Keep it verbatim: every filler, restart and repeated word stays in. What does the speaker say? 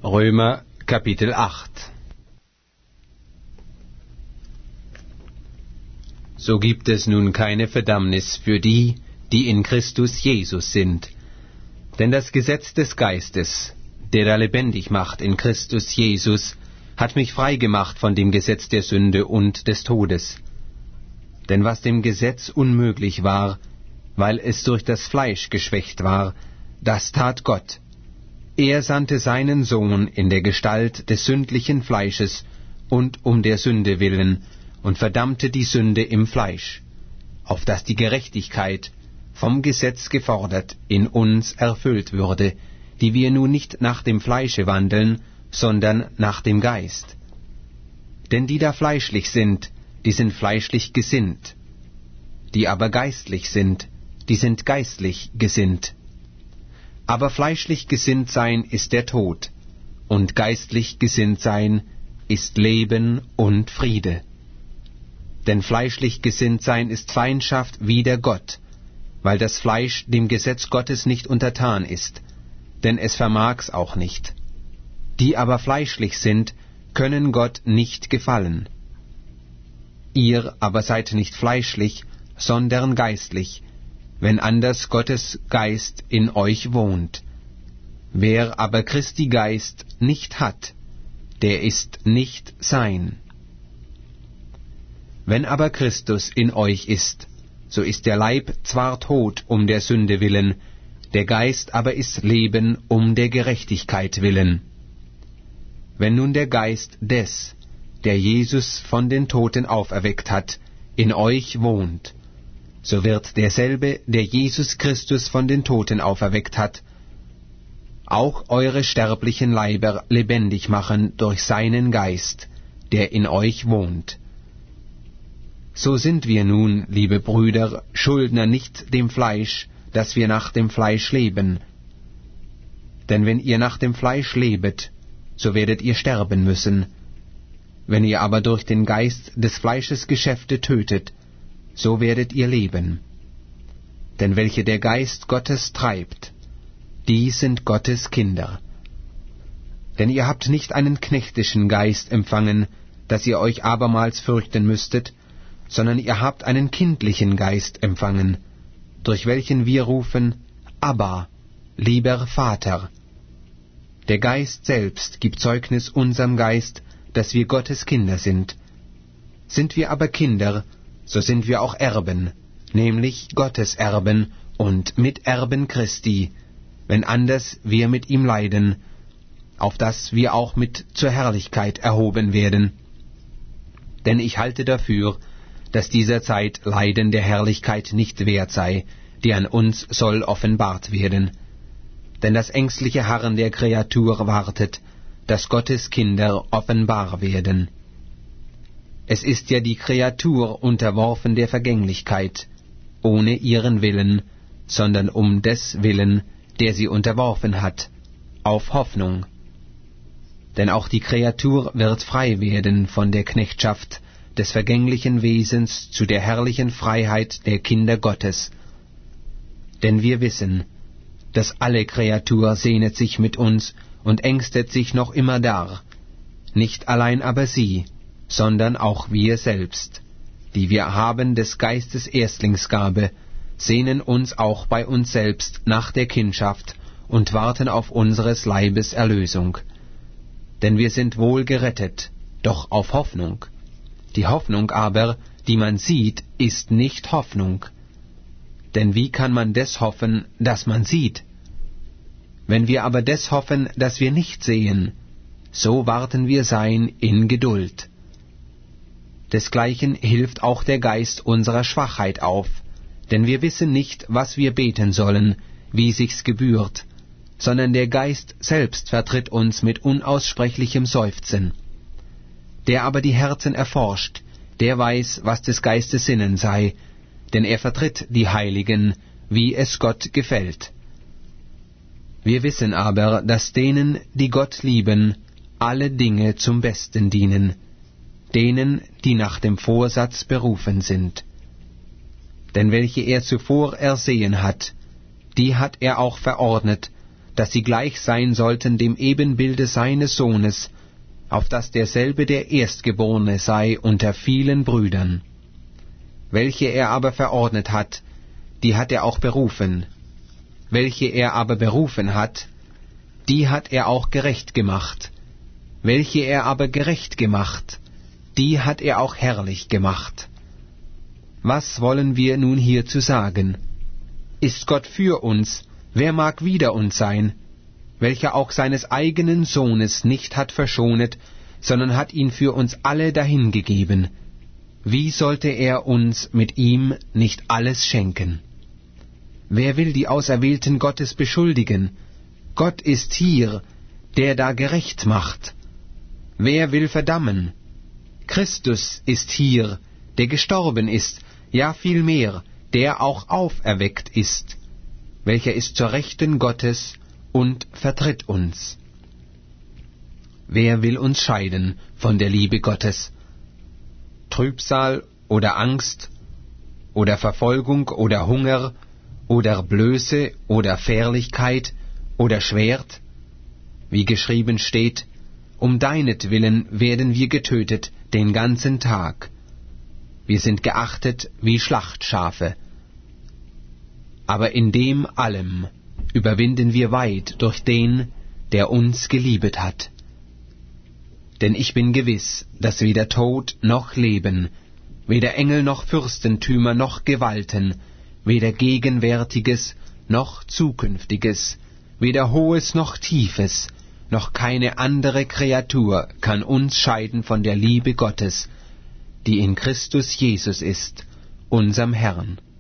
Römer Kapitel acht. So gibt es nun keine Verdammnis für die, die in Christus Jesus sind. Denn das Gesetz des Geistes, der da lebendig macht in Christus Jesus, hat mich freigemacht von dem Gesetz der Sünde und des Todes. Denn was dem Gesetz unmöglich war, weil es durch das Fleisch geschwächt war, das tat Gott. Er sandte seinen Sohn in der Gestalt des sündlichen Fleisches und um der Sünde willen und verdammte die Sünde im Fleisch, auf dass die Gerechtigkeit, vom Gesetz gefordert, in uns erfüllt würde, die wir nun nicht nach dem Fleische wandeln, sondern nach dem Geist. Denn die da fleischlich sind, die sind fleischlich gesinnt, die aber geistlich sind, die sind geistlich gesinnt. Aber fleischlich gesinnt sein ist der Tod, und geistlich gesinnt sein ist Leben und Friede. Denn fleischlich gesinnt sein ist Feindschaft wider Gott, weil das Fleisch dem Gesetz Gottes nicht untertan ist, denn es vermag's auch nicht. Die aber fleischlich sind, können Gott nicht gefallen. Ihr aber seid nicht fleischlich, sondern geistlich, wenn anders Gottes Geist in euch wohnt. Wer aber Christi Geist nicht hat, der ist nicht sein. Wenn aber Christus in euch ist, so ist der Leib zwar tot um der Sünde willen, der Geist aber ist Leben um der Gerechtigkeit willen. Wenn nun der Geist des, der Jesus von den Toten auferweckt hat, in euch wohnt, so wird derselbe, der Jesus Christus von den Toten auferweckt hat, auch eure sterblichen Leiber lebendig machen durch seinen Geist, der in euch wohnt. So sind wir nun, liebe Brüder, Schuldner nicht dem Fleisch, dass wir nach dem Fleisch leben. Denn wenn ihr nach dem Fleisch lebet, so werdet ihr sterben müssen. Wenn ihr aber durch den Geist des Fleisches Geschäfte tötet, so werdet ihr leben. Denn welche der Geist Gottes treibt, die sind Gottes Kinder. Denn ihr habt nicht einen knechtischen Geist empfangen, dass ihr euch abermals fürchten müsstet, sondern ihr habt einen kindlichen Geist empfangen, durch welchen wir rufen, Abba, lieber Vater. Der Geist selbst gibt Zeugnis unserem Geist, dass wir Gottes Kinder sind. Sind wir aber Kinder, so sind wir auch Erben, nämlich Gottes Erben und Miterben Christi, wenn anders wir mit ihm leiden, auf dass wir auch mit zur Herrlichkeit erhoben werden. Denn ich halte dafür, dass dieser Zeit Leiden der Herrlichkeit nicht wert sei, die an uns soll offenbart werden. Denn das ängstliche Harren der Kreatur wartet, dass Gottes Kinder offenbar werden. Es ist ja die Kreatur unterworfen der Vergänglichkeit, ohne ihren Willen, sondern um des Willen, der sie unterworfen hat, auf Hoffnung. Denn auch die Kreatur wird frei werden von der Knechtschaft des vergänglichen Wesens zu der herrlichen Freiheit der Kinder Gottes. Denn wir wissen, dass alle Kreatur sehnet sich mit uns und ängstet sich noch immer dar, nicht allein aber sie, sondern auch wir selbst, die wir haben des Geistes Erstlingsgabe, sehnen uns auch bei uns selbst nach der Kindschaft und warten auf unseres Leibes Erlösung. Denn wir sind wohl gerettet, doch auf Hoffnung. Die Hoffnung aber, die man sieht, ist nicht Hoffnung. Denn wie kann man des hoffen, das man sieht? Wenn wir aber des hoffen, das wir nicht sehen, so warten wir sein in Geduld. Desgleichen hilft auch der Geist unserer Schwachheit auf, denn wir wissen nicht, was wir beten sollen, wie sich's gebührt, sondern der Geist selbst vertritt uns mit unaussprechlichem Seufzen. Der aber die Herzen erforscht, der weiß, was des Geistes Sinnen sei, denn er vertritt die Heiligen, wie es Gott gefällt. Wir wissen aber, dass denen, die Gott lieben, alle Dinge zum Besten dienen, denen, die nach dem Vorsatz berufen sind. Denn welche er zuvor ersehen hat, die hat er auch verordnet, dass sie gleich sein sollten dem Ebenbilde seines Sohnes, auf dass derselbe der Erstgeborene sei unter vielen Brüdern. Welche er aber verordnet hat, die hat er auch berufen. Welche er aber berufen hat, die hat er auch gerecht gemacht. Welche er aber gerecht gemacht, die hat er auch herrlich gemacht. Was wollen wir nun hierzu sagen? Ist Gott für uns, wer mag wider uns sein, welcher auch seines eigenen Sohnes nicht hat verschonet, sondern hat ihn für uns alle dahingegeben? Wie sollte er uns mit ihm nicht alles schenken? Wer will die Auserwählten Gottes beschuldigen? Gott ist hier, der da gerecht macht. Wer will verdammen? Christus ist hier, der gestorben ist, ja vielmehr, der auch auferweckt ist, welcher ist zur Rechten Gottes und vertritt uns. Wer will uns scheiden von der Liebe Gottes? Trübsal oder Angst oder Verfolgung oder Hunger oder Blöße oder Fährlichkeit oder Schwert? Wie geschrieben steht, um deinetwillen werden wir getötet den ganzen Tag. Wir sind geachtet wie Schlachtschafe. Aber in dem allem überwinden wir weit durch den, der uns geliebet hat. Denn ich bin gewiss, dass weder Tod noch Leben, weder Engel noch Fürstentümer noch Gewalten, weder Gegenwärtiges noch Zukünftiges, weder Hohes noch Tiefes, noch keine andere Kreatur kann uns scheiden von der Liebe Gottes, die in Christus Jesus ist, unserem Herrn.